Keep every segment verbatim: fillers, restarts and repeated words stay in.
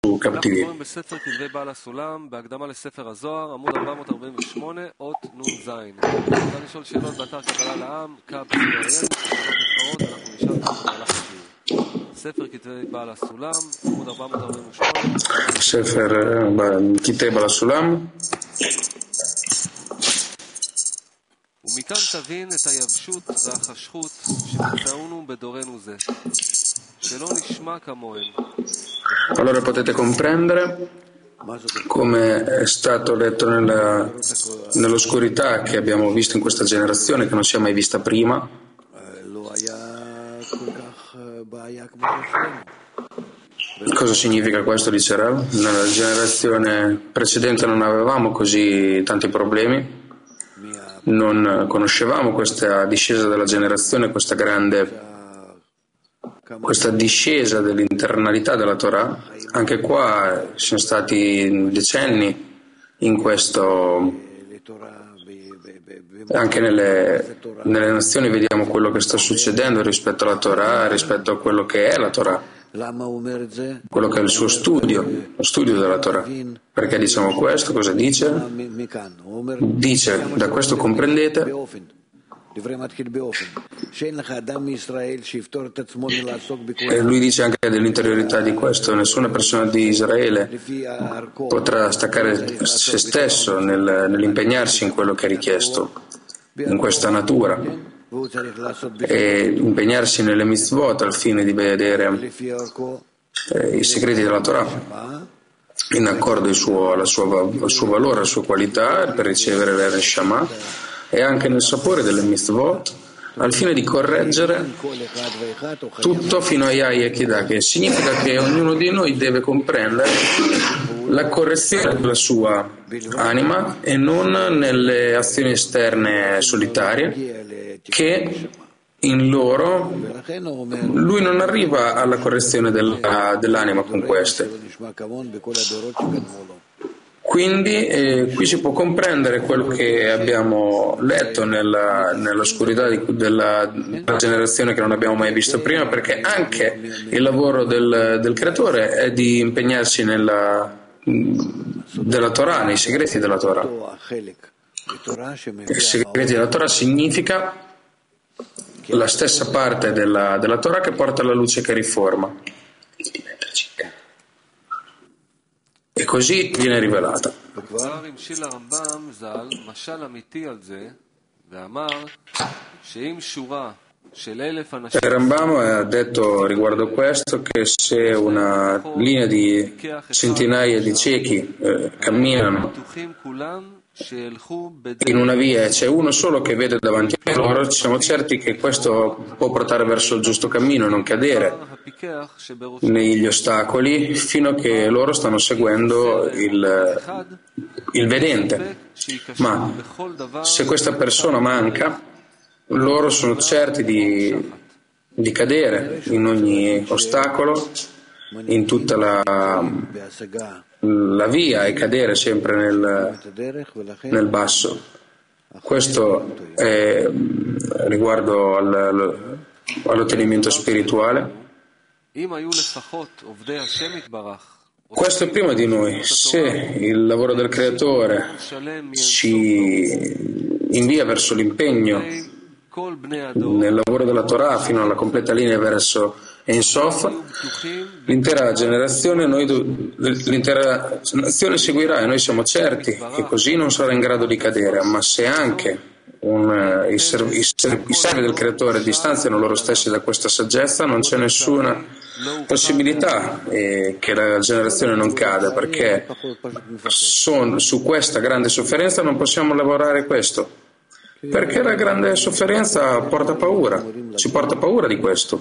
su cattivi. Sefer Kitei Baal HaSulam. Allora potete comprendere come è stato letto nella, nell'oscurità che abbiamo visto in questa generazione, che non si è mai vista prima. Cosa significa questo, dice Rav? Nella generazione precedente non avevamo così tanti problemi, non conoscevamo questa discesa della generazione, questa grande, questa discesa dell'internalità della Torah. Anche qua ci sono stati decenni in questo, anche nelle, nelle nazioni vediamo quello che sta succedendo rispetto alla Torah, rispetto a quello che è la Torah, quello che è il suo studio, lo studio della Torah. Perché diciamo questo? Cosa dice? Dice, da questo comprendete, e lui dice anche dell'interiorità di questo: nessuna persona di Israele potrà staccare se stesso nel, nell'impegnarsi in quello che è richiesto, in questa natura, e impegnarsi nelle mitzvot al fine di vedere eh, i segreti della Torah in accordo al suo, alla sua, al suo valore, alla sua qualità, per ricevere la Neshama, e anche nel sapore delle mitzvot al fine di correggere tutto fino a Yai e Kidah, che significa che ognuno di noi deve comprendere la correzione della sua anima e non nelle azioni esterne solitarie, che in loro lui non arriva alla correzione della, dell'anima con queste. Quindi eh, qui si può comprendere quello che abbiamo letto nella, nell'oscurità di, della, della generazione che non abbiamo mai visto prima, perché anche il lavoro del, del creatore è di impegnarsi nella, della Torah, nei segreti della Torah. I segreti della Torah significa la stessa parte della, della Torah che porta alla luce, che riforma. E così viene rivelata. Il Rambam ha detto riguardo questo che se una linea di centinaia di ciechi eh, camminano in una via e c'è uno solo che vede davanti a loro, siamo certi che questo può portare verso il giusto cammino e non cadere negli ostacoli fino a che loro stanno seguendo il, il vedente. Ma se questa persona manca, loro sono certi di, di cadere in ogni ostacolo, in tutta la, la via, e cadere sempre nel, nel basso. Questo è riguardo al, all'ottenimento spirituale. Questo è prima di noi. Se il lavoro del creatore ci invia verso l'impegno nel lavoro della Torah fino alla completa linea verso Ein Sof, l'intera generazione, noi, l'intera nazione seguirà, e noi siamo certi che così non sarà in grado di cadere. Ma se anche un, i, servi, i, servi, i servi del creatore distanziano loro stessi da questa saggezza, non c'è nessuna possibilità eh, che la generazione non cada, perché son, su questa grande sofferenza non possiamo lavorare questo. Perché la grande sofferenza porta paura, ci porta paura di questo.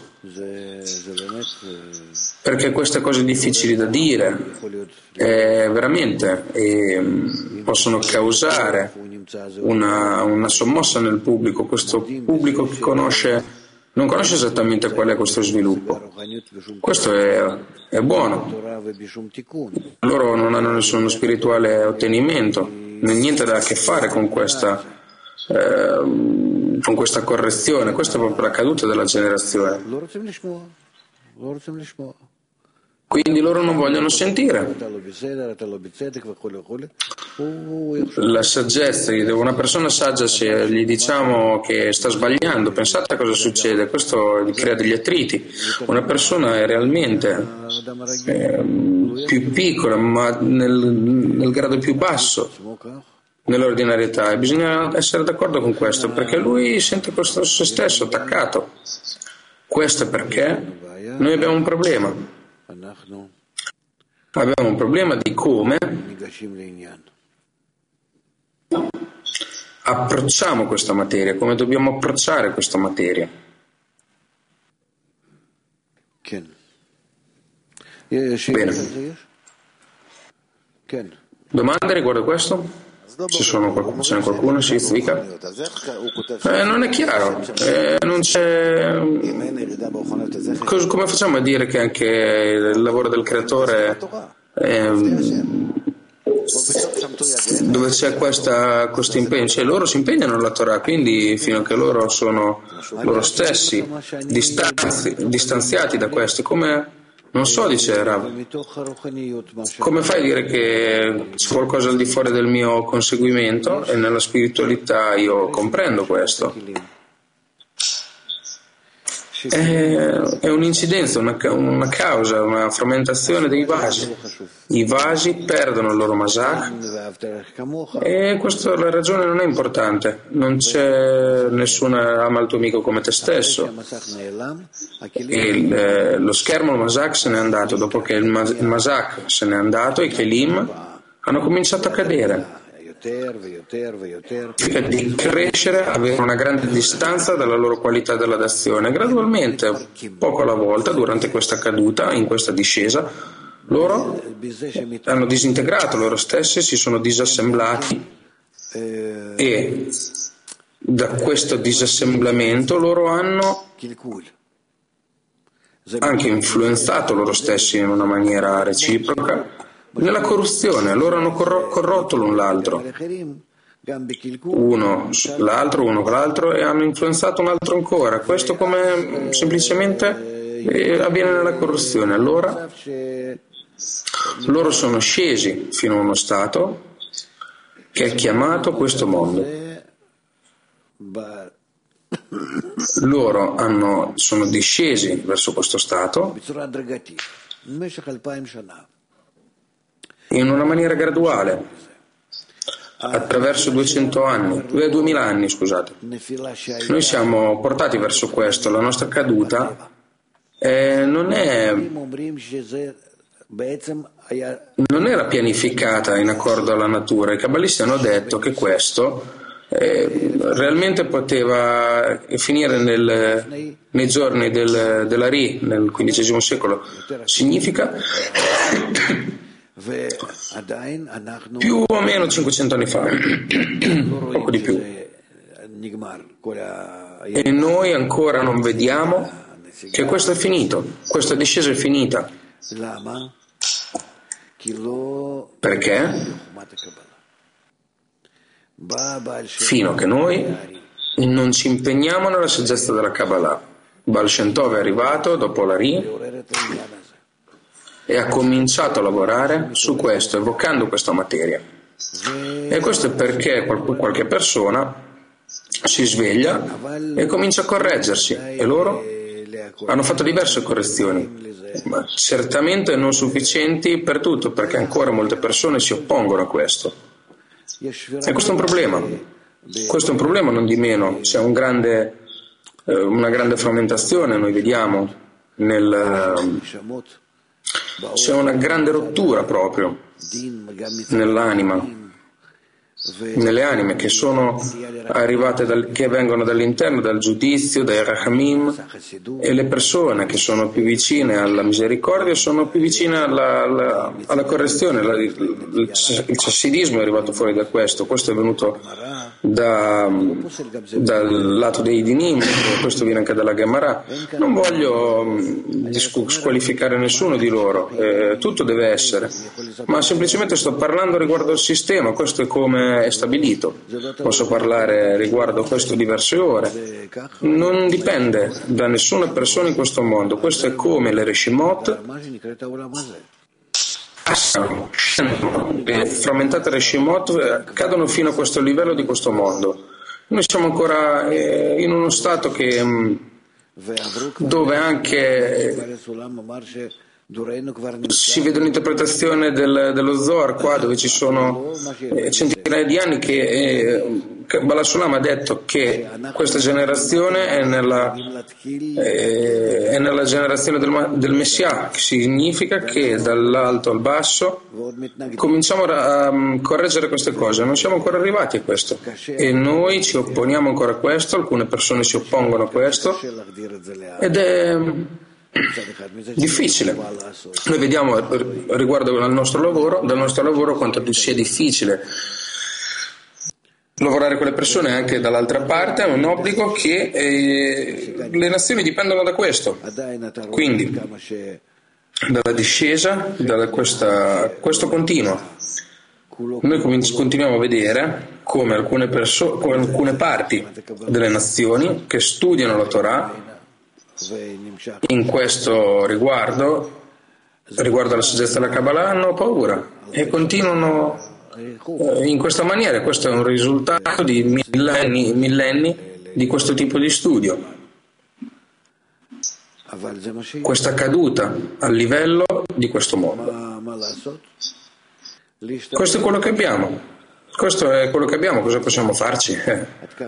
Perché queste cose difficili da dire eh, veramente eh, possono causare una, una sommossa nel pubblico, questo pubblico che conosce, non conosce esattamente qual è questo sviluppo. Questo è, è buono. Loro non hanno nessuno spirituale ottenimento, niente da che fare con questa Eh, con questa correzione. Questa è proprio la caduta della generazione. Quindi loro non vogliono sentire la saggezza di una persona saggia. Se gli diciamo che sta sbagliando, pensate a cosa succede, questo gli crea degli attriti. Una persona è realmente eh, più piccola, ma nel, nel grado più basso nell'ordinarietà, e bisogna essere d'accordo con questo, perché lui sente questo se stesso attaccato. Questo è perché noi abbiamo un problema. Abbiamo un problema di come approcciamo questa materia, come dobbiamo approcciare questa materia. Bene. Domande riguardo a questo? Ci sono qualcuno? Ce n'è qualcuno? Si Zvika? Eh, non è chiaro, eh, non c'è. Cos- come facciamo a dire che anche il lavoro del creatore eh, dove c'è questa, questo impegno, cioè loro si impegnano nella Torah, quindi fino a che loro sono loro stessi distanzi, distanziati da questo, come non so, dice Rav, come fai a dire che c'è qualcosa al di fuori del mio conseguimento? E nella spiritualità io comprendo questo. È un'incidenza, una, una causa, una frammentazione dei vasi. I vasi perdono il loro masak e questa la ragione non è importante. Non c'è nessuna ama il tuo amico come te stesso. E il, lo schermo, il masak se n'è andato. Dopo che il, mas, il masak se n'è andato, i kelim hanno cominciato a cadere. Di crescere, avere una grande distanza dalla loro qualità della dazione. Gradualmente, poco alla volta, durante questa caduta, in questa discesa, loro hanno disintegrato loro stessi, si sono disassemblati e da questo disassemblamento loro hanno anche influenzato loro stessi in una maniera reciproca nella corruzione. Loro hanno corro- corrotto l'un l'altro, uno l'altro, uno con l'altro, e hanno influenzato un altro ancora. Questo come semplicemente eh, avviene nella corruzione. Allora loro sono scesi fino a uno stato che è chiamato questo mondo. Loro hanno, sono discesi verso questo stato in una maniera graduale, attraverso duecento anni, duemila anni, scusate. Noi siamo portati verso questo. La nostra caduta eh, non è non era pianificata in accordo alla natura. I cabalisti hanno detto che questo eh, realmente poteva finire nel, nei giorni del, della Ri, nel quindicesimo secolo. Significa più o meno cinquecento anni fa, poco di più. E noi ancora non vediamo che questo è finito, questa discesa è finita. Perché? Fino a che noi non ci impegniamo nella saggezza della Kabbalah. Baal Shem Tov è arrivato dopo la Ri e ha cominciato a lavorare su questo, evocando questa materia. E questo è perché qualche persona si sveglia e comincia a correggersi, e loro hanno fatto diverse correzioni, ma certamente non sufficienti per tutto, perché ancora molte persone si oppongono a questo. E questo è un problema. Questo è un problema, non di meno. C'è un grande, eh, una grande frammentazione, noi vediamo nel... C'è una grande rottura proprio nell'anima, nelle anime che sono arrivate dal, che vengono dall'interno, dal giudizio, dai rachamim, e le persone che sono più vicine alla misericordia sono più vicine alla, alla, alla correzione. La, il, il chassidismo è arrivato fuori da questo. Questo è venuto da, dal lato dei dinim, questo viene anche dalla Gemara. Non voglio squalificare nessuno di loro, eh, tutto deve essere, ma semplicemente sto parlando riguardo al sistema. Questo è come come è stabilito. Posso parlare riguardo a questo diverse ore. Non dipende da nessuna persona in questo mondo. Questo è come le Reshimot passano, le frammentate Reshimot cadono fino a questo livello di questo mondo. Noi siamo ancora eh, in uno stato che dove anche si vede un'interpretazione del, dello Zohar qua, dove ci sono eh, centinaia di anni che eh, Bala Sulam ha detto che questa generazione è nella, eh, è nella generazione del, del Messia, che significa che dall'alto al basso cominciamo a, a correggere queste cose. Non siamo ancora arrivati a questo e noi ci opponiamo ancora a questo, alcune persone si oppongono a questo ed è difficile. Noi vediamo riguardo al nostro lavoro, dal nostro lavoro quanto sia difficile lavorare con le persone. Anche dall'altra parte è un obbligo che eh, le nazioni dipendono da questo. Quindi dalla discesa, da questa, questo continuo, noi continuiamo a vedere come alcune, perso- come alcune parti delle nazioni che studiano la Torah in questo riguardo, riguardo alla saggezza della Kabbalah, hanno paura e continuano in questa maniera. Questo è un risultato di millenni, millenni di questo tipo di studio. Questa caduta al livello di questo mondo. Questo è quello che abbiamo. Questo è quello che abbiamo. Cosa possiamo farci? Eh.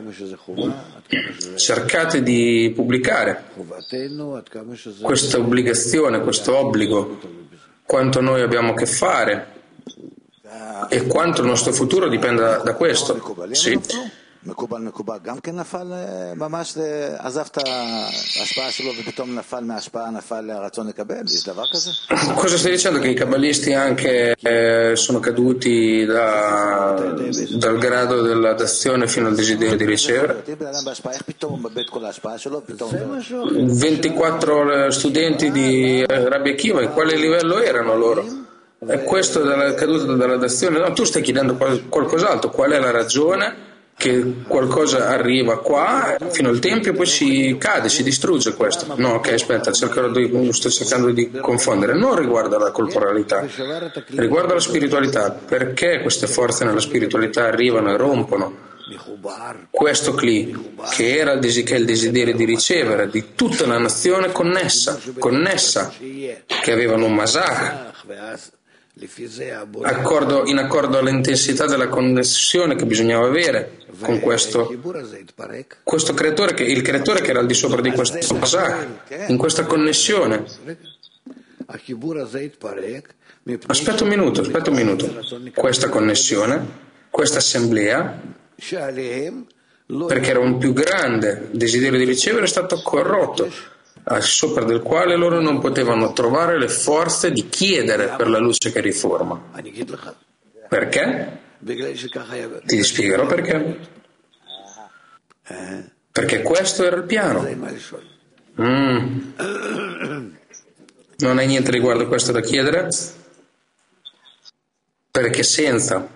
Cercate di pubblicare questa obbligazione, questo obbligo, quanto noi abbiamo a che fare e quanto il nostro futuro dipende da, da questo. Sì. מקובל מקובל גם כן נפל ממש עזב את ההשפעה שלו ופתאום נפל מההשפעה נפל לרצון לקבל? יש דבר כזה? Cosa stai dicendo? Che i cabalisti anche eh, sono caduti da, dal grado dell'adazione fino al desiderio di ricevere? ventiquattro studenti di Rabbi Akiva, in quale livello erano loro? E questo della caduta dall'adazione? No, tu stai chiedendo qual- qualcos'altro. Qual è la ragione che qualcosa arriva qua fino al tempio e poi si cade, si distrugge questo? No, ok, aspetta, cercherò di, sto cercando di confondere. Non riguarda la corporalità, riguarda la spiritualità. Perché queste forze nella spiritualità arrivano e rompono questo cli, che era il, desi- che è il desiderio di ricevere di tutta la nazione connessa, connessa, che avevano un masach, Accordo, in accordo all'intensità della connessione che bisognava avere con questo, questo creatore, che, il creatore che era al di sopra di questo masach, in questa connessione. Aspetta un minuto, aspetta un minuto. Questa connessione, questa assemblea, perché era un più grande desiderio di ricevere, è stato corrotto, al sopra del quale loro non potevano trovare le forze di chiedere per la luce che riforma. Perché? Ti spiegherò perché. Perché questo era il piano. Mm. Non hai niente riguardo a questo da chiedere? Perché senza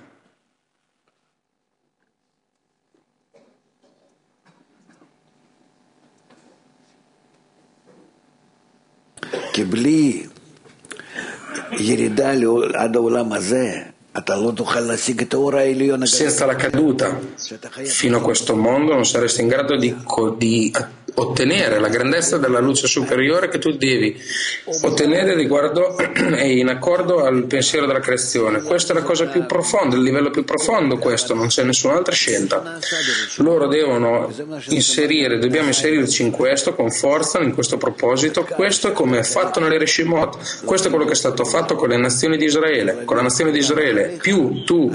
כי בלי ירידה עד העולם הזה, אתה לא תוכל להשיג את האור העליון. Senza la caduta fino a questo mondo non saresti in grado di, di ottenere la grandezza della luce superiore che tu devi ottenere riguardo e in accordo al pensiero della creazione. Questa è la cosa più profonda, il livello più profondo, questo, non c'è nessun'altra scelta. Loro devono inserire, dobbiamo inserirci in questo con forza, in questo proposito. Questo è come è fatto nelle Reshimot, questo è quello che è stato fatto con le nazioni di Israele, con la nazione di Israele. Più tu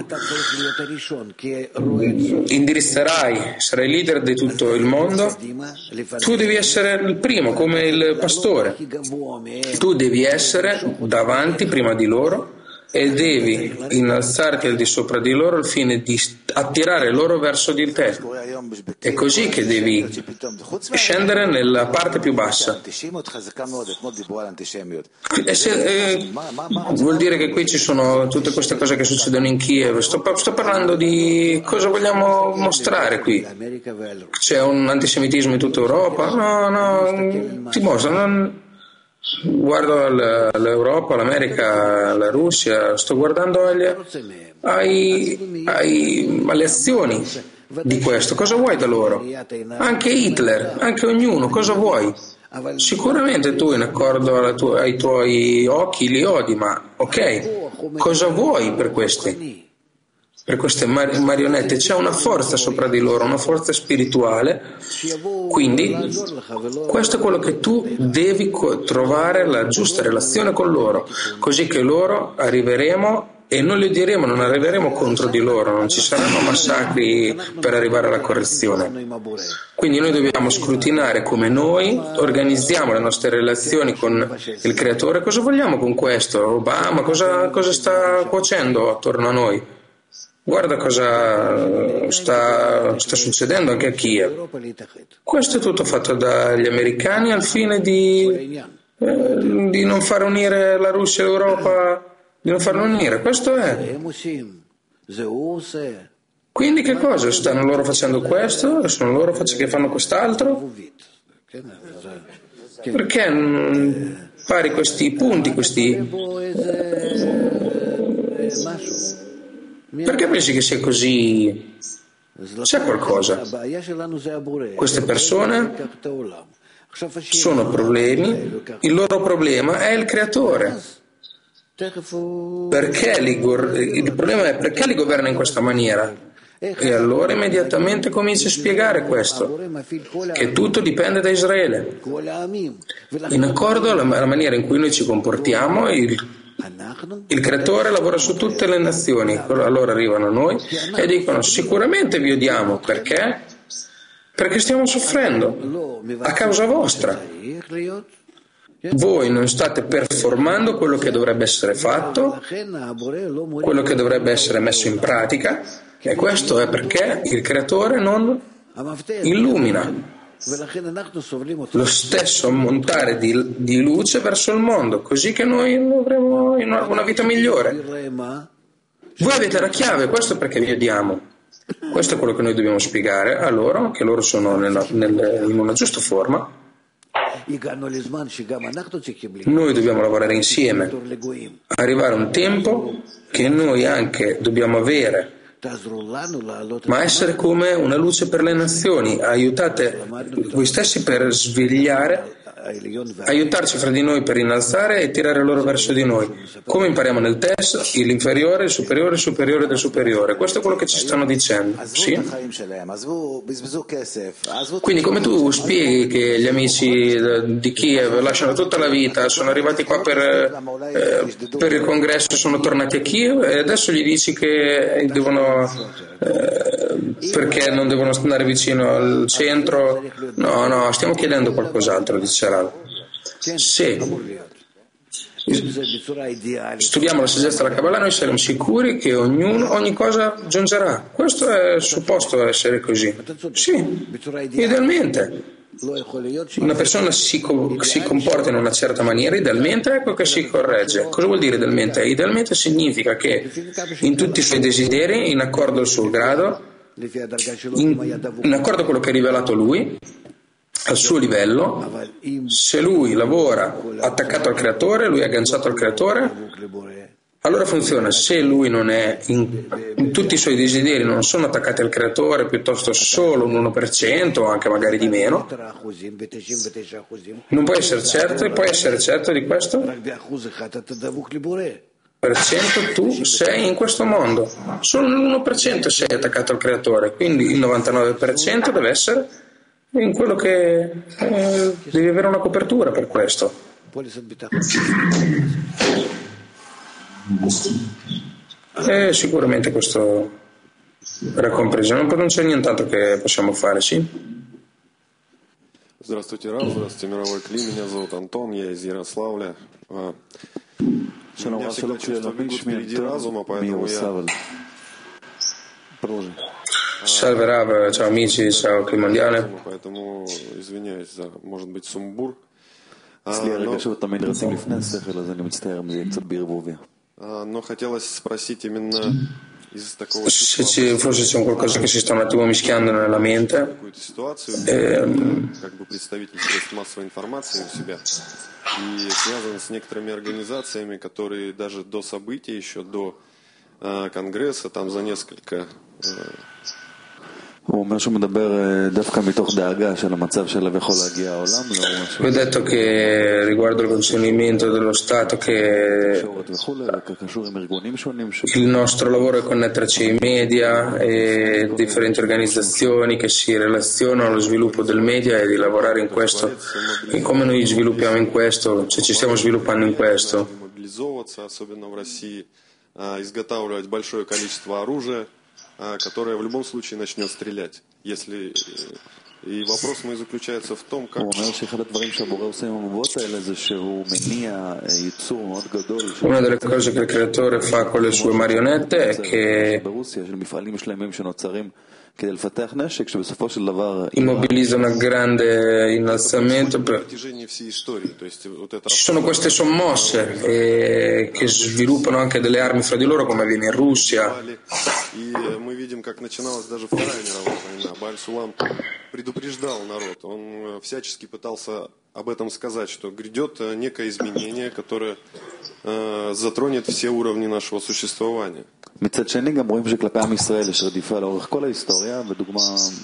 indirizzerai, sarai leader di tutto il mondo, tu devi essere il primo, come il pastore. Tu devi essere davanti prima di loro e devi innalzarti al di sopra di loro al fine di attirare loro verso di te. È così che devi scendere nella parte più bassa. E se, eh, vuol dire che qui ci sono tutte queste cose che succedono in Kiev. Sto, sto parlando di cosa vogliamo mostrare qui. C'è un antisemitismo in tutta Europa? No, no, ti mostro. Non, guardo l'Europa, l'America, la Russia, sto guardando agli, ai, ai, alle azioni di questo. Cosa vuoi da loro? Anche Hitler, anche ognuno, cosa vuoi? Sicuramente tu in accordo tua, ai tuoi occhi li odi, ma ok, cosa vuoi per questi? Per queste mar- marionette c'è una forza sopra di loro, una forza spirituale, quindi questo è quello che tu devi co- trovare la giusta relazione con loro, così che loro arriveremo e non li odieremo, non arriveremo contro di loro, non ci saranno massacri per arrivare alla correzione. Quindi noi dobbiamo scrutinare come noi organizziamo le nostre relazioni con il Creatore. Cosa vogliamo con questo? Obama, cosa, cosa sta cuocendo attorno a noi? Guarda cosa sta, sta succedendo anche a Kiev. Questo è tutto fatto dagli americani al fine di, eh, di non far unire la Russia e l'Europa, di non farlo unire. Questo è. Quindi che cosa? Stanno loro facendo questo? Sono loro che fanno quest'altro? Perché non pari questi punti, questi... Perché pensi che sia così? C'è qualcosa. Queste persone sono problemi, il loro problema è il Creatore. Perché li, il problema è perché li governa in questa maniera? E allora immediatamente comincia a spiegare questo, che tutto dipende da Israele. In accordo alla maniera in cui noi ci comportiamo, il Il Creatore lavora su tutte le nazioni. Allora arrivano a noi e dicono: sicuramente vi odiamo. Perché? Perché stiamo soffrendo a causa vostra. Voi non state performando quello che dovrebbe essere fatto, quello che dovrebbe essere messo in pratica, e questo è perché il Creatore non illumina lo stesso ammontare di, di luce verso il mondo, così che noi avremo una, una vita migliore. Voi avete la chiave, questo è perché vi odiamo. Questo è quello che noi dobbiamo spiegare a loro, che loro sono nella, nel, in una giusta forma. Noi dobbiamo lavorare insieme, arrivare a un tempo che noi anche dobbiamo avere, ma essere come una luce per le nazioni. Aiutate voi stessi per svegliare, aiutarci fra di noi per innalzare e tirare loro verso di noi. Come impariamo nel test, l'inferiore, il superiore, il superiore del superiore. Questo è quello che ci stanno dicendo. Sì? Quindi come tu spieghi che gli amici di Kiev lasciano tutta la vita, sono arrivati qua per, eh, per il congresso, sono tornati a Kiev e adesso gli dici che devono, eh, perché non devono andare vicino al centro? No, no, stiamo chiedendo qualcos'altro, dice. Se studiamo la saggezza della Kabbalah, noi saremo sicuri che ognuno, ogni cosa giungerà. Questo è supposto essere così. Sì, idealmente. Una persona si, co- si comporta in una certa maniera, idealmente ecco che si corregge. Cosa vuol dire idealmente? Idealmente significa che in tutti i suoi desideri, in accordo al suo grado, in, in accordo a quello che ha rivelato lui, al suo livello, se lui lavora attaccato al Creatore, lui è agganciato al Creatore, allora funziona. Se lui non è in, in tutti i suoi desideri non sono attaccati al Creatore, piuttosto solo un uno per cento o anche magari di meno, non puoi essere certo. Puoi essere certo di questo? Per cento tu sei in questo mondo, solo l'uno per cento sei attaccato al Creatore, quindi il novantanove per cento deve essere in quello che eh, devi avere una copertura per questo. E sicuramente questo era compreso, non c'è nient'altro che possiamo fare, sì? Здравствуйте, Рав, здравствуйте, мировой Кли, меня зовут Антон, я из Ярославля. Меня всегда чувства бегут впереди разума, поэтому я Salve Rav, ciao amici, ciao Clima Mondiale. Поэтому извиняюсь за, может быть, сумбур. אצלי А, но, הרגשות תמיד רצים לפני השכל, אז אני מצטער אם זה יהיה קצת בערבוביה. а, но хотелось спросить именно из такого Se чувства ci, forse c'è un qualcosa che si sta un attimo mischiando nella mente. какую-то ситуацию, Ehm, как бы представитель средств массовой информации у себя, и связан с некоторыми организациями, которые даже до событий, еще до а, Конгресса, там за несколько а, הוא אומר שהוא מדבר דווקא מתוך דאגה של המצב שאליו יכול להגיע העולם, לא משהו vi ho detto che riguardo il contenimento dello Stato che תקשורת וכולי, רק קשור עם ארגונים שונים ש... il nostro lavoro è connetterci ai media e differenti organizzazioni che si relazionano allo sviluppo del media e di lavorare in questo, e come noi sviluppiamo in questo, se ci stiamo sviluppando in questo. мобилизовываться, особенно в России, а, изготавливать большое количество оружия, а, которое в любом случае начнет стрелять. Если э, и вопрос мой заключается в том, как הוא אומר שאחד הדברים שהבורא עושה עם המבואות האלה זה שהוא מניע ייצור מאוד גדול Una delle cose che il creatore fa con le sue marionette è che ברוסיה של מפעלים שלמים שנוצרים כדי לפתח נשק שבסופו של דבר immobilizza un grande innalzamento. на Per... протяжении всей истории. То есть вот это Ci sono queste sommosse eh, che sviluppano anche delle armi fra di loro, come avviene in Russia. Бали. И э, мы видим, как начиналась даже Вторая мировая война. Баль-Сулам предупреждал народ. Он э, всячески пытался об этом сказать, что грядет э, некое изменение, которое э, затронет все уровни нашего существования. מצד שני גם רואים שכלפי עם ישראל יש רדיפה לאורך כל ההיסטוריה, ודוגמה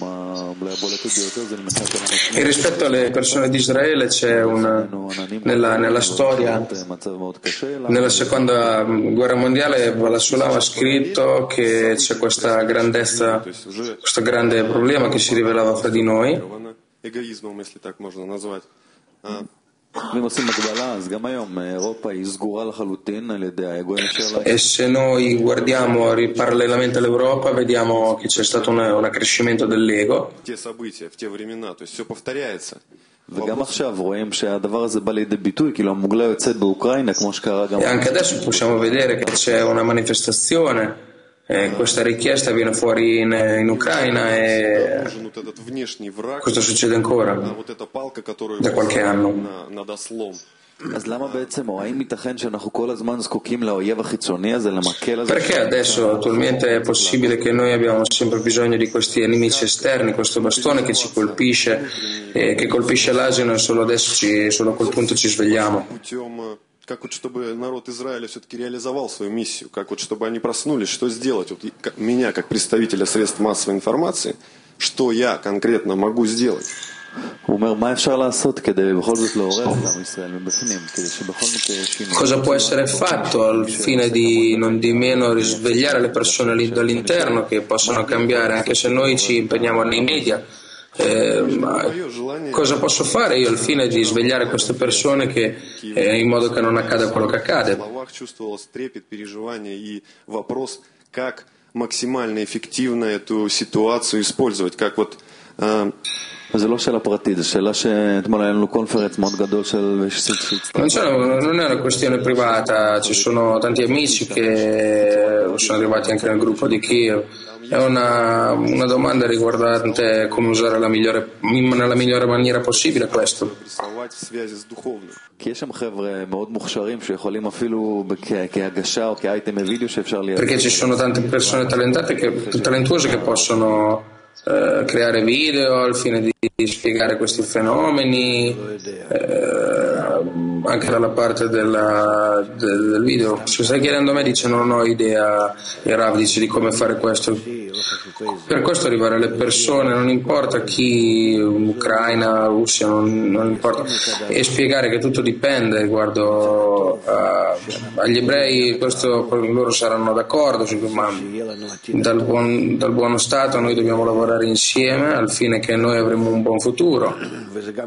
אולי הבולטת ביותר זה למלחמת העולם השנייה. E rispetto alle persone di Israele c'è una, nella, nella storia, מצב מאוד קשה, nella seconda guerra mondiale, Balasulam ha scritto che c'è questa grandezza, questo grande problema che si rivelava fra di noi. Эгоизмом, если так можно назвать. А, ואם עושים הגבלה, אז גם היום אירופה היא סגורה לחלוטין על ידי האגו שלה. E se noi guardiamo parallelamente all'Europa, vediamo che c'è stato un, un accrescimento dell'ego. те события в те времена, то есть все повторяется. וגם עכשיו רואים שהדבר הזה בא לידי ביטוי, כאילו המוגלה יוצאת באוקראינה, כמו שקרה גם... E anche adesso possiamo vedere che c'è una manifestazione. Eh, questa richiesta viene fuori in, in Ucraina e Нужен вот этот внешний враг, questo succede ancora а вот эта палка, которую da qualche anno. на- над ослом. אז למה בעצם, או האם ייתכן שאנחנו כל הזמן זקוקים לאויב החיצוני הזה, למקל הזה? Perché adesso attualmente è possibile che noi abbiamo sempre bisogno di questi nemici esterni, questo bastone che ci colpisce, eh, che colpisce l'asino e solo adesso, ci, solo a quel punto ci svegliamo. Путем, э, как вот чтобы народ Израиля все-таки реализовал свою миссию, как вот чтобы они проснулись, что сделать? Вот и- как- меня, как представителя средств массовой информации, что я конкретно могу сделать? הוא אומר, מה אפשר לעשות כדי בכל זאת לעורר את עם ישראל מבפנים, כדי שבכל מקרה יש שינוי. Cosa può essere fatto al fine di non di meno risvegliare le persone lì dall'interno che possono cambiare, anche se noi ci impegniamo nei media? Eh, ma cosa posso fare io al fine di svegliare queste persone che, eh, in modo che non accada quello che В accade? словах чувствовалось трепет, переживание и вопрос, как максимально эффективно эту ситуацию использовать, как вот э, זה לא שאלה פרטית, זו שאלה שאתמול היה לנו קונפרנס מאוד גדול של... Non, c'è una- non è una questione privata, ci sono tanti amici che sono arrivati anche nel gruppo di Kiev. È una, una domanda riguardante come usare la migliore, nella migliore maniera possibile questo. прессовать в связи с духовным. כי יש שם חבר'ה מאוד מוכשרים שיכולים אפילו כ- כהגשה או כאייטם בווידאו שאפשר לייצר. Perché ci sono tante persone talentate che, talentuose che possono eh, creare video al fine di, di spiegare questi fenomeni, eh, anche dalla parte della, del, del video. Se stai chiedendo a me, dice non ho idea, il Rav dice di come fare questo. Per questo arrivare alle persone, non importa chi, Ucraina, Russia, non, non importa, e spiegare che tutto dipende riguardo a, agli ebrei, questo loro saranno d'accordo, ma dal, buon, dal buono stato noi dobbiamo lavorare insieme al fine che noi avremo un buon futuro.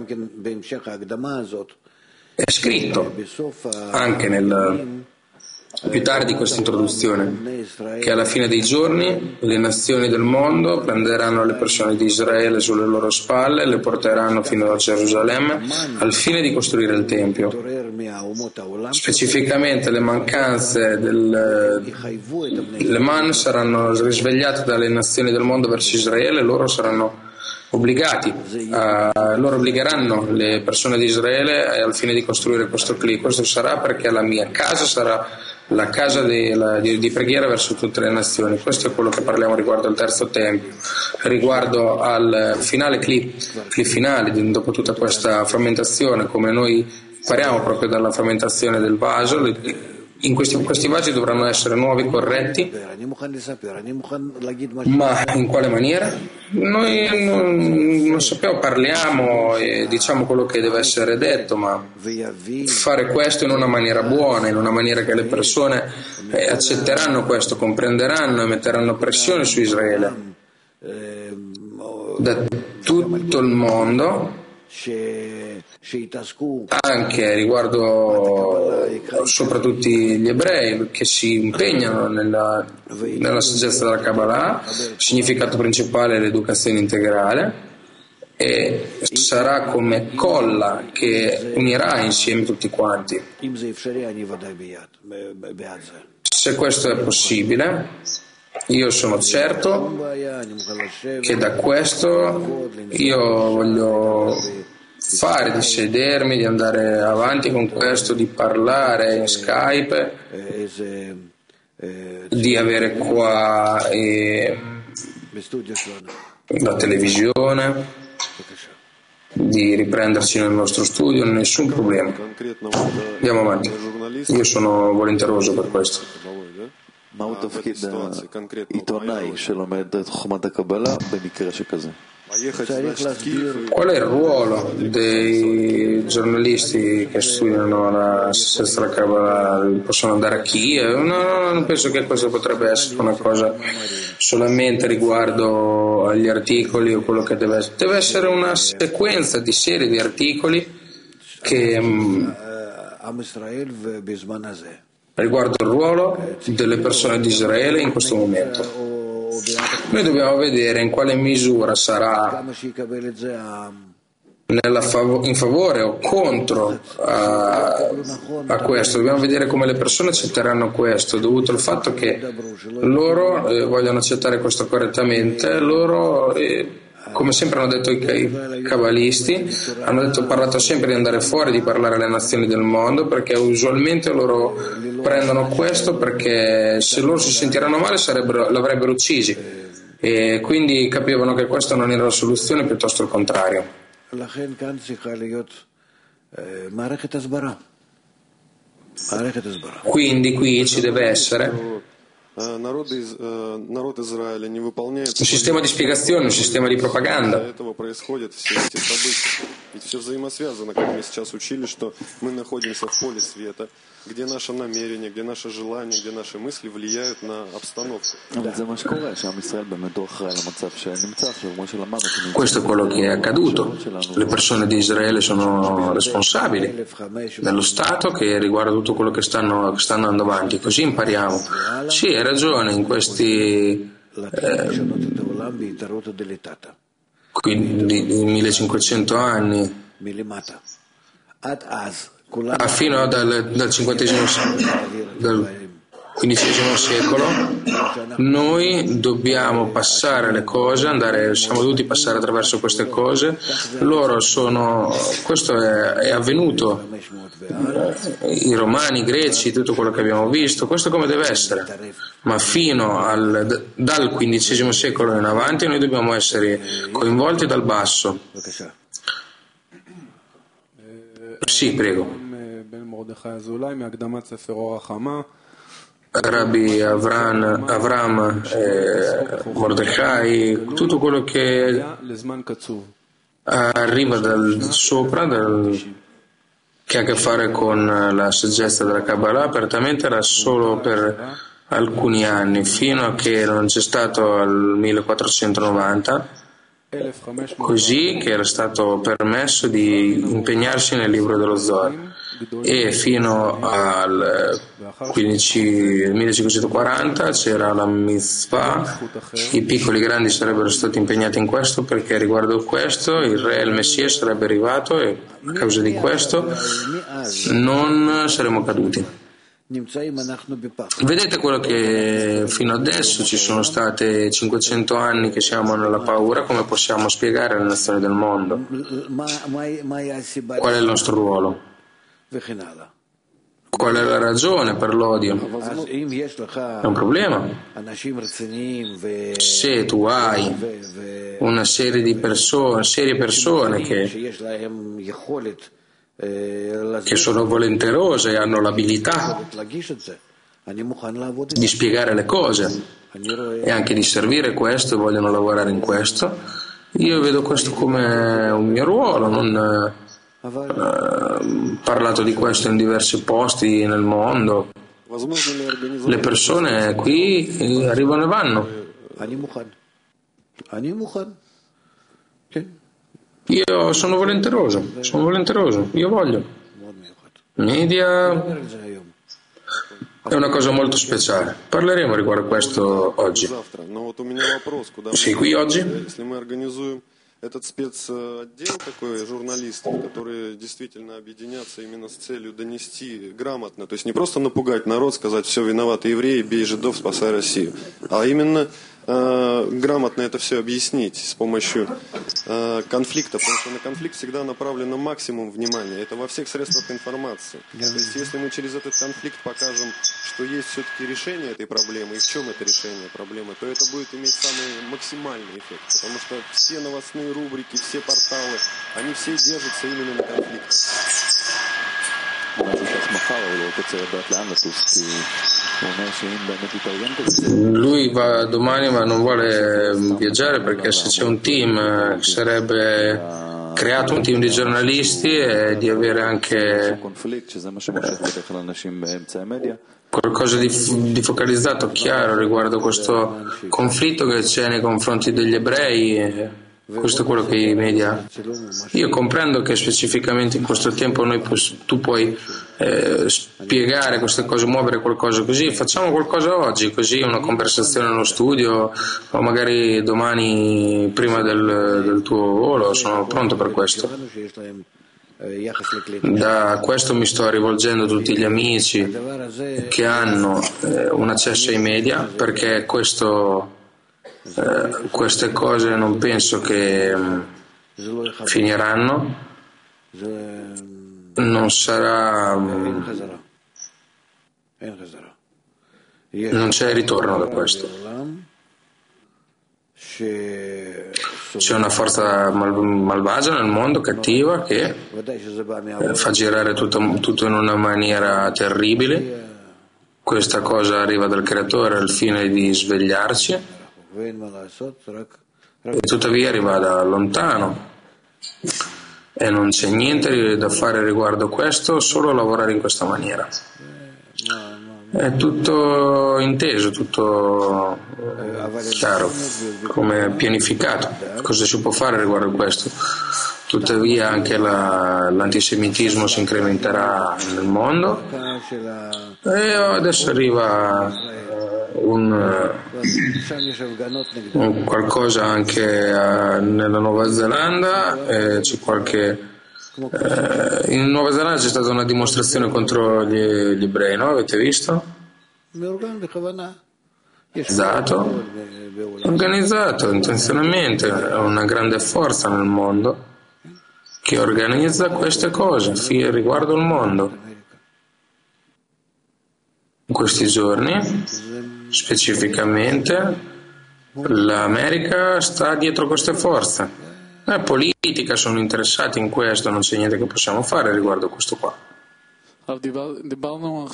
È scritto anche nel, più tardi questa introduzione, che alla fine dei giorni le nazioni del mondo prenderanno le persone di Israele sulle loro spalle e le porteranno fino a Gerusalemme al fine di costruire il Tempio. Specificamente le mancanze del le man saranno risvegliate dalle nazioni del mondo verso Israele e loro saranno obbligati, uh, loro obbligheranno le persone di Israele al fine di costruire questo cli. Questo sarà perché la mia casa sarà la casa di, la, di, di preghiera verso tutte le nazioni. Questo è quello che parliamo riguardo al terzo tempio. Riguardo al finale cli, cli finale, dopo tutta questa frammentazione, come noi impariamo proprio dalla frammentazione del vaso, in questi, questi vasi dovranno essere nuovi, corretti, ma in quale maniera? Noi non, non sappiamo, parliamo e diciamo quello che deve essere detto, ma fare questo in una maniera buona, in una maniera che le persone eh, accetteranno questo, comprenderanno e metteranno pressione su Israele da tutto il mondo, anche riguardo soprattutto gli ebrei che si impegnano nella, nella saggezza della Kabbalah. Il significato principale è l'educazione integrale e sarà come colla che unirà insieme tutti quanti. Se questo è possibile, io sono certo che da questo io voglio fare, di sedermi, di andare avanti con questo, di parlare in Skype, di avere qua eh, la televisione, di riprenderci nel nostro studio, nessun problema. Andiamo avanti. Io sono volenteroso per questo. מהו תפקיד העיתונאי שלומד את חוכמת הקבלה במקרה שכזה? Qual è il ruolo dei giornalisti che studiano la stessa Kabbalah? Possono andare a Kiev? No, no, non penso che questo potrebbe essere una cosa solamente riguardo agli articoli o quello che deve essere. Deve essere una sequenza di serie di articoli che mh, riguardo il ruolo delle persone di Israele in questo momento. Noi dobbiamo vedere in quale misura sarà nella fav- in favore o contro a, a questo. Dobbiamo vedere come le persone accetteranno questo, dovuto al fatto che loro eh, vogliono accettare questo correttamente. Loro eh, come sempre hanno detto i, i cabalisti, hanno detto, parlato sempre di andare fuori, di parlare alle nazioni del mondo, perché usualmente loro prendono questo perché se loro si sentiranno male l'avrebbero uccisi, e quindi capivano che questa non era la soluzione, piuttosto il contrario. Quindi qui ci deve essere un sistema di spiegazione, un sistema di propaganda. Где наше намерение, где наше желание, где наши мысли влияют на обстановку. Questo è quello che è accaduto. Le persone di Israele sono responsabili dello Stato che riguarda tutto quello che stanno, che stanno andando avanti. Così impariamo. Sì, hai ragione, in questi eh, quindi millecinquecento anni, Ah, fino dal, dal cinquantesimo dal quindicesimo secolo noi dobbiamo passare le cose, andare, siamo dovuti passare attraverso queste cose. Loro sono, questo è, è avvenuto, i romani, i greci, tutto quello che abbiamo visto, questo come deve essere, ma fino al, dal quindicesimo secolo in avanti noi dobbiamo essere coinvolti dal basso. Sì, prego. Rabbi Avram, Avram eh, Mordechai, tutto quello che arriva dal sopra, dal, che ha a che fare con la saggezza della Kabbalah, apertamente era solo per alcuni anni, fino a che non c'è stato al millequattrocentonovanta, così che era stato permesso di impegnarsi nel libro dello Zohar. e fino al millecinquecentoquaranta c'era la mitzvah, i piccoli e grandi sarebbero stati impegnati in questo perché riguardo questo il re, il Messia sarebbe arrivato e a causa di questo non saremmo caduti. Vedete quello che fino adesso ci sono state cinquecento anni che siamo nella paura, come possiamo spiegare alle nazioni del mondo? Qual è il nostro ruolo? Qual è la ragione per l'odio? È un problema. Se tu hai una serie di persone, serie persone che che sono volenterose e hanno l'abilità di spiegare le cose e anche di servire questo e vogliono lavorare in questo, io vedo questo come un mio ruolo. Non eh, parlato di questo in diversi posti nel mondo. Le persone qui arrivano e vanno. Io sono volenteroso, sono volenteroso, io voglio. Media è una cosa molto speciale. Parleremo riguardo a questo oggi. Sei qui oggi? Этот спецотдел такой журналистов, которые действительно объединятся именно с целью донести грамотно, то есть не просто напугать народ, сказать все виноваты евреи, бей жидов, спасай Россию, а именно э, грамотно это все объяснить с помощью э, конфликта, потому что на конфликт всегда направлено максимум внимания, это во всех средствах информации. То есть если мы через этот конфликт покажем, что есть все-таки решение этой проблемы и в чем это решение проблемы, то это будет иметь самый максимальный эффект, потому что все новостные рубрики, все порталы, они все держатся именно на конфликте. Lui va domani ma non vuole viaggiare perché se c'è un team sarebbe creato un team di giornalisti e di avere anche qualcosa di, di focalizzato, chiaro riguardo questo conflitto che c'è nei confronti degli ebrei. Questo è quello che i media. Io comprendo che specificamente in questo tempo noi tu puoi eh, spiegare queste cose, muovere qualcosa così. Facciamo qualcosa oggi, così una conversazione nello studio o magari domani prima del, del tuo volo. Sono pronto per questo. Da questo mi sto rivolgendo a tutti gli amici che hanno eh, un accesso ai media, perché questo Eh, queste cose non penso che um, finiranno, non sarà um, non c'è ritorno da questo. C'è una forza mal- malvagia nel mondo, cattiva, che eh, fa girare tutto, tutto in una maniera terribile. Questa cosa arriva dal Creatore al fine di svegliarci e tuttavia arriva da lontano e non c'è niente da fare riguardo questo, solo lavorare in questa maniera. È tutto inteso, tutto chiaro, come pianificato, cosa si può fare riguardo a questo. Tuttavia anche la, l'antisemitismo si incrementerà nel mondo e adesso arriva un, un qualcosa anche a, nella Nuova Zelanda, eh, c'è qualche eh, in Nuova Zelanda c'è stata una dimostrazione contro gli, gli ebrei, no? Avete visto? Organizzato, organizzato intenzionalmente, è una grande forza nel mondo che organizza queste cose riguardo il mondo. In questi giorni, specificamente, l'America sta dietro queste forze. La politica sono interessati in questo, non c'è niente che possiamo fare riguardo questo qua. Abbiamo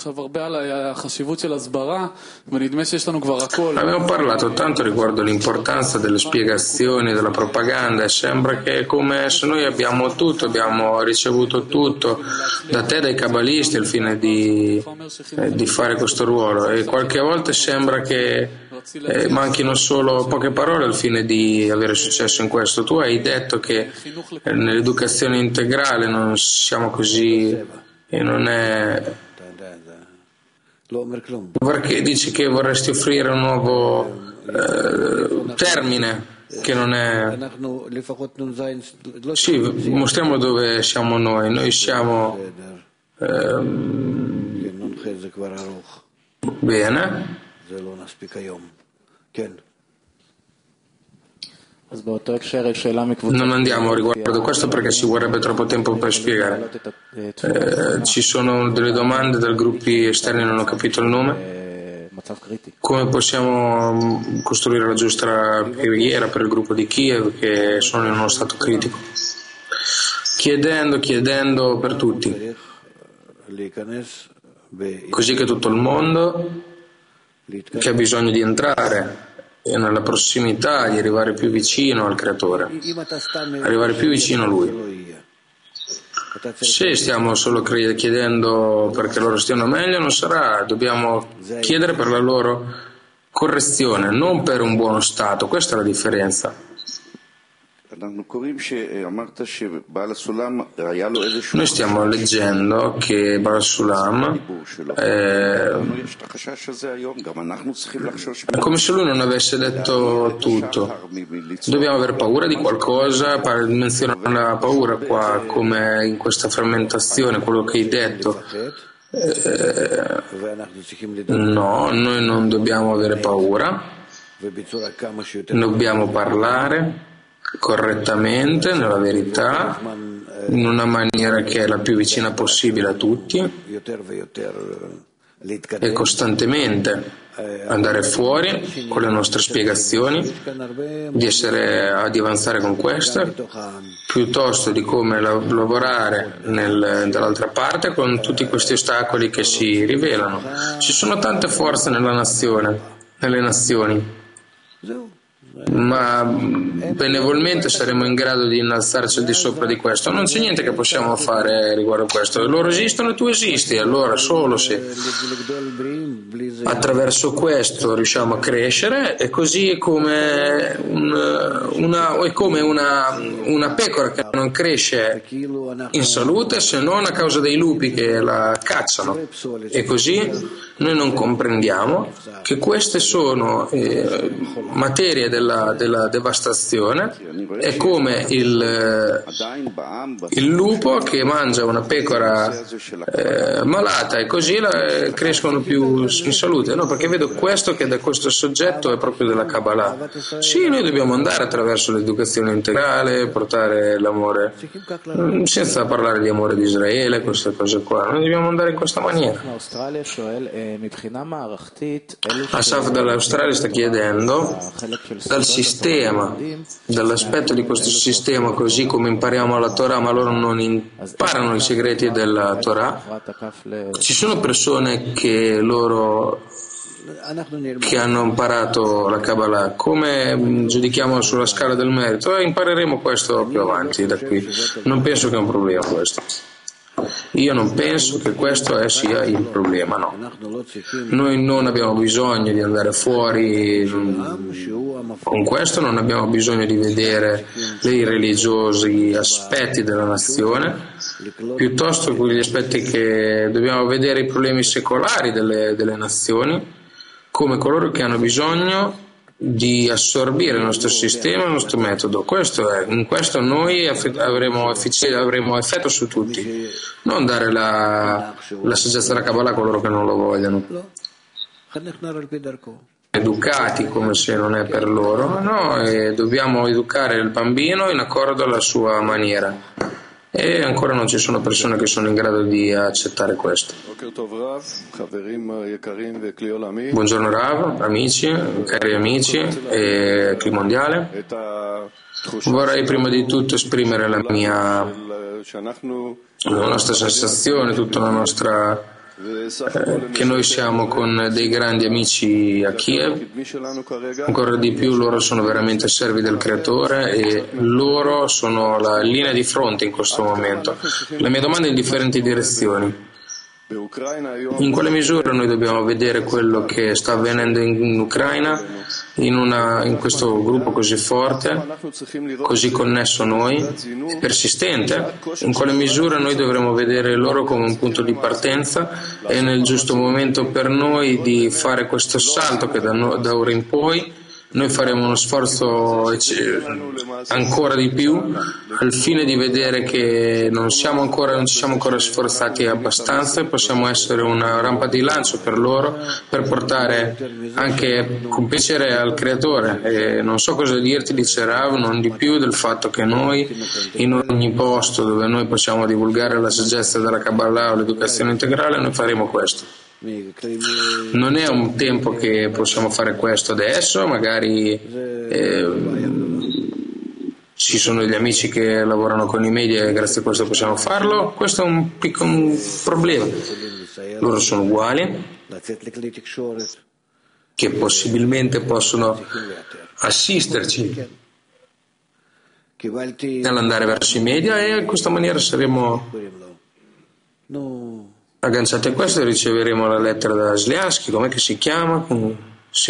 parlato tanto riguardo l'importanza delle spiegazioni, della propaganda e sembra che è come se noi abbiamo tutto, abbiamo ricevuto tutto da te, dai cabalisti, al fine di, eh, di fare questo ruolo, e qualche volta sembra che eh, manchino solo poche parole al fine di avere successo in questo. Tu hai detto che eh, nell'educazione integrale non siamo così e non è... Perché dici che vorresti offrire un nuovo eh, termine che non è... Sì, mostriamo dove siamo noi. Noi siamo ehm... bene. Non andiamo riguardo questo perché ci vorrebbe troppo tempo per spiegare. Eh, ci sono delle domande dai gruppi esterni, non ho capito il nome. Come possiamo costruire la giusta preghiera per il gruppo di Kiev che sono in uno stato critico? Chiedendo, chiedendo per tutti, così che tutto il mondo che ha bisogno di entrare e nella prossimità, di arrivare più vicino al Creatore, arrivare più vicino a Lui. Se stiamo solo chiedendo perché loro stiano meglio, non sarà, dobbiamo chiedere per la loro correzione, non per un buono stato, questa è la differenza. Noi stiamo leggendo che Baal Sulam eh, è come se lui non avesse detto tutto. Dobbiamo avere paura di qualcosa, menziona la paura qua come in questa frammentazione, quello che hai detto. Eh, no, noi non dobbiamo avere paura, dobbiamo parlare correttamente, nella verità, in una maniera che è la più vicina possibile a tutti e costantemente andare fuori con le nostre spiegazioni, di, essere, di avanzare con queste, piuttosto di come lavorare nel, dall'altra parte con tutti questi ostacoli che si rivelano. Ci sono tante forze nella nazione, nelle nazioni, ma benevolmente saremo in grado di innalzarci al di sopra di questo. Non c'è niente che possiamo fare riguardo a questo. Loro esistono e tu esisti, allora solo se attraverso questo riusciamo a crescere. E così è come, un, una, è come una, una pecora che non cresce in salute se non a causa dei lupi che la cacciano, e così noi non comprendiamo che queste sono eh, materie della, della devastazione. È come il, il lupo che mangia una pecora eh, malata e così la, crescono più in salute. No, perché vedo questo che da questo soggetto è proprio della Kabbalah. Sì, noi dobbiamo andare attraverso l'educazione integrale, portare l'amore, senza parlare di amore di Israele, queste cose qua. Noi dobbiamo andare in questa maniera. Asaf dall'Australia sta chiedendo dal sistema, dall'aspetto di questo sistema, così come impariamo la Torah, ma loro non imparano i segreti della Torah. Ci sono persone che loro che hanno imparato la Kabbalah, come giudichiamo sulla scala del merito? Eh, impareremo questo più avanti da qui. Non penso che è un problema questo. Io non penso che questo sia il problema, no. Noi non abbiamo bisogno di andare fuori con questo, non abbiamo bisogno di vedere i religiosi aspetti della nazione, piuttosto quegli aspetti che dobbiamo vedere, i problemi secolari delle, delle nazioni, come coloro che hanno bisogno di assorbire il nostro sistema, il nostro metodo. Questo è, in questo noi avremo, avremo effetto su tutti, non dare la, la saggezza della Kabbalah a coloro che non lo vogliono, educati come se non è per loro, no, e dobbiamo educare il bambino in accordo alla sua maniera. E ancora non ci sono persone che sono in grado di accettare questo. Buongiorno Rav, amici, cari amici e Cli Mondiale. Vorrei prima di tutto esprimere la mia, la nostra sensazione, tutta la nostra Eh, che noi siamo con dei grandi amici a Kiev, ancora di più loro sono veramente servi del Creatore e loro sono la linea di fronte in questo momento. La mia domanda è in differenti direzioni. In quale misura noi dobbiamo vedere quello che sta avvenendo in Ucraina, in, una, in questo gruppo così forte, così connesso a noi, persistente? In quale misura noi dovremo vedere loro come un punto di partenza e nel giusto momento per noi di fare questo salto che da, no, da ora in poi noi faremo uno sforzo ancora di più al fine di vedere che non siamo ancora, non ci siamo ancora sforzati abbastanza e possiamo essere una rampa di lancio per loro, per portare anche con piacere al Creatore. E non so cosa dirti, dice Rav, non di più del fatto che noi in ogni posto dove noi possiamo divulgare la saggezza della Kabbalah o l'educazione integrale, noi faremo questo. Non è un tempo che possiamo fare questo adesso, magari eh, ci sono degli amici che lavorano con i media e grazie a questo possiamo farlo. Questo è un piccolo un problema. Loro sono uguali, che possibilmente possono assisterci nell'andare verso i media e in questa maniera saremo agganciati a questo e riceveremo la lettera da Sliansky, com'è che si chiama? Sì.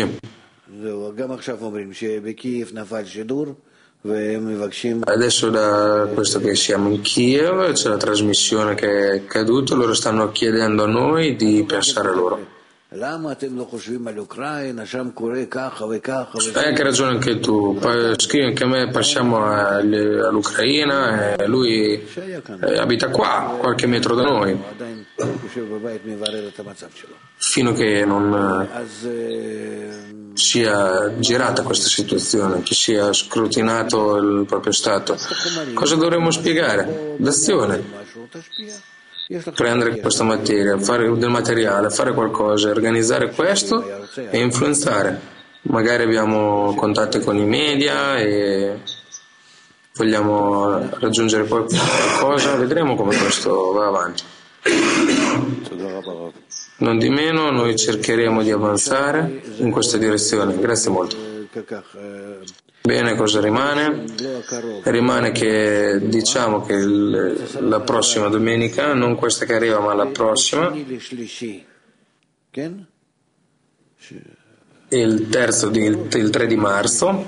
Adesso da questo che siamo in Kiev c'è la trasmissione che è caduta, loro stanno chiedendo a noi di pensare a loro. Hai anche ragione anche tu, scrivi anche a me, passiamo all'Ucraina e lui abita qua, qualche metro da noi, fino a che non sia girata questa situazione, che sia scrutinato il proprio stato. Cosa dovremmo spiegare? L'azione. Prendere questa materia, fare del materiale, fare qualcosa, organizzare questo e influenzare. Magari abbiamo contatti con i media e vogliamo raggiungere qualcosa, vedremo come questo va avanti. Non di meno, noi cercheremo di avanzare in questa direzione. Grazie molto. Bene, cosa rimane? Rimane che diciamo che il, la prossima domenica, non questa che arriva ma la prossima, il terzo di, il, il tre di marzo,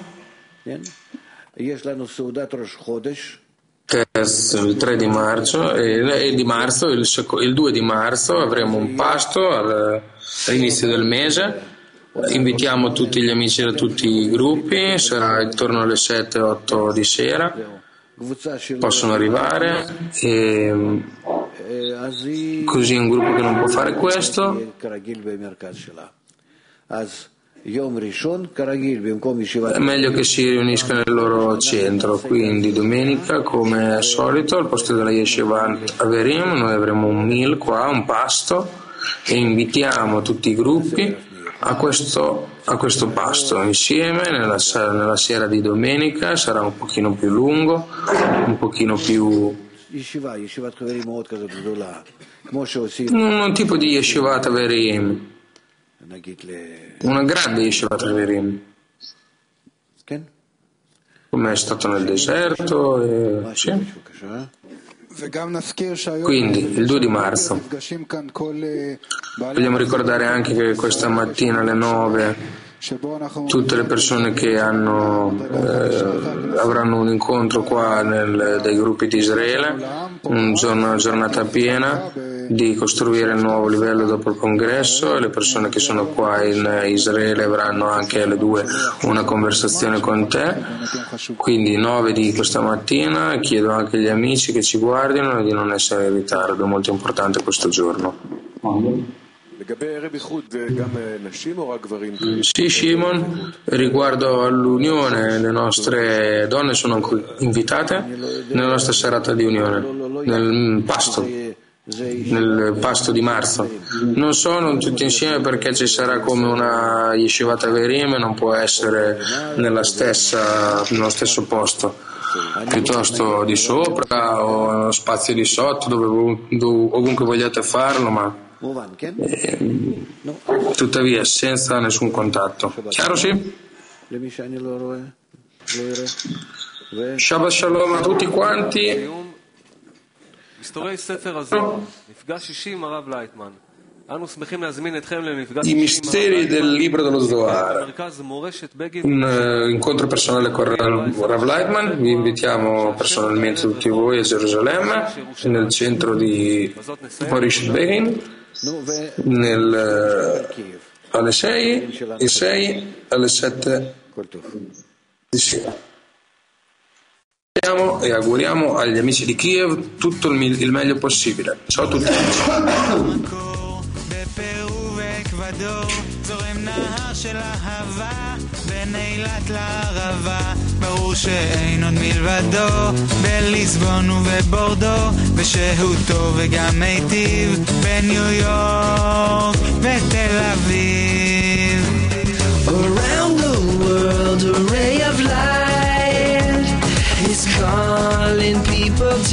terzo, il tre di marzo e, e di marzo, il, il due di marzo avremo un pasto al, all'inizio del mese. Invitiamo tutti gli amici da tutti i gruppi, sarà intorno alle sette otto di sera, possono arrivare e così un gruppo che non può fare questo è meglio che si riunisca nel loro centro, quindi domenica come al solito al posto della Yeshiva Averim noi avremo un meal qua, un pasto e invitiamo tutti i gruppi A questo, a questo pasto insieme nella, nella sera di domenica. Sarà un pochino più lungo, un pochino più un tipo di Yeshivat Averim, una grande Yeshivat Averim come è stato nel deserto e, sì. Quindi il due di marzo vogliamo ricordare anche che questa mattina alle nove tutte le persone che hanno, eh, avranno un incontro qua nel, dai gruppi di Israele, un giorno, una giornata piena di costruire il nuovo livello dopo il congresso e le persone che sono qua in Israele avranno anche alle due una conversazione con te. Quindi nove di questa mattina, chiedo anche agli amici che ci guardino di non essere in ritardo, è molto importante questo giorno. Sì, Shimon, riguardo all'unione, le nostre donne sono invitate nella nostra serata di unione, nel pasto, nel pasto di marzo. Non sono tutti insieme perché ci sarà come una Yeshivat Averim e non può essere nella stessa, nello stesso posto, piuttosto di sopra o spazio di sotto, dove, dove ovunque vogliate farlo, ma Eh, tuttavia senza nessun contatto. Chiaro, sì? Shabbat Shalom a tutti quanti. I misteri del libro dello Zohar, un incontro personale con Rav Leitman. Vi invitiamo personalmente tutti voi a Gerusalemme, nel centro di Morishet Begin, nel, alle sei, alle sei, alle sette di sera. E auguriamo agli amici di Kiev tutto il, il meglio possibile. Ciao a tutti. זורם נהר של אהבה בין אילת לערבה, ברור שאין עוד מלבדו בליסבון ובבורדו, ושהותו וגם מיטיב בניו יורק ותל אביב. Around the world a ray of light is calling people to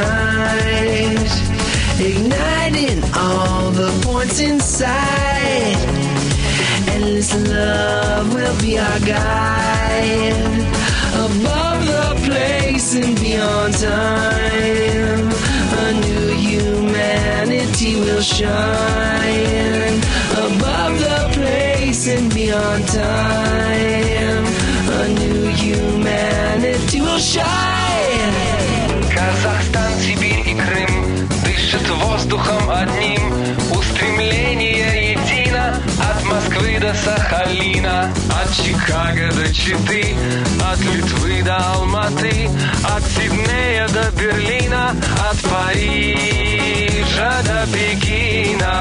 unite, igniting all the points inside. Endless love will be our guide, above the place and beyond time. A new humanity will shine, above the place and beyond time. A new humanity will shine. Казахстан, Сибирь и Крым дышат воздухом одним, устремление едино от Москвы до Сахалина, от Чикаго до Читы, от Литвы до Алматы, от Сиднея до Берлина, от Парижа до Пекина.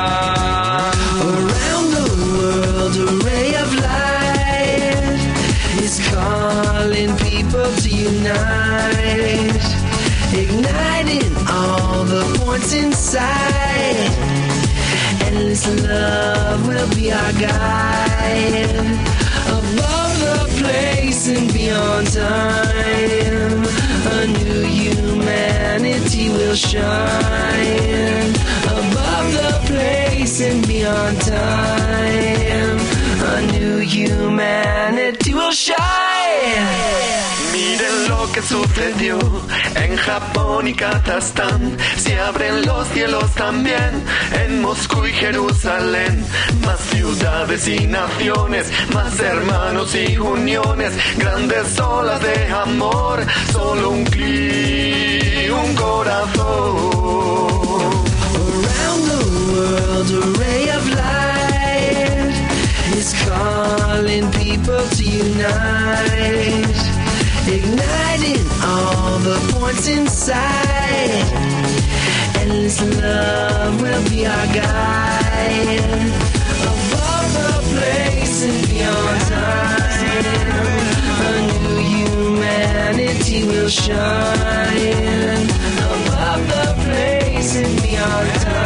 Around the world a ray of light is calling people to unite, igniting all the points inside. Endless love will be our guide, above the place and beyond time. A new humanity will shine, above the place and beyond time. A new humanity will shine. Miren lo que sucedió en Japón y Kazajstán. Se abren los cielos también en Moscú y Jerusalén. Más ciudades y naciones, más hermanos y uniones, grandes olas de amor, solo un clic, un corazón. Around the world a ray of light is calling people to unite, igniting all the points inside. Endless love will be our guide, above the place and beyond time. A new humanity will shine, above the place and beyond time.